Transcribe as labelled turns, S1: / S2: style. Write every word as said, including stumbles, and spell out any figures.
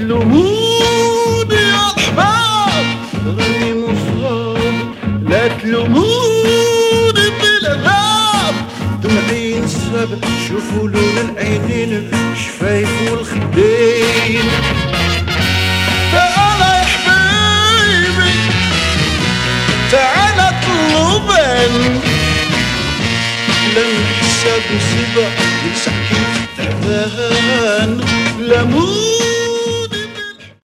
S1: تلوموني يا أحباب راني مصاب، لا تلوموني بالعذاب، دمعي نساب شوفوا لون العينين شفايف والخدين. تعال يا حبيبي تعال اطلبني، لا نحسب نسيبة يسحكي تعبان، لموني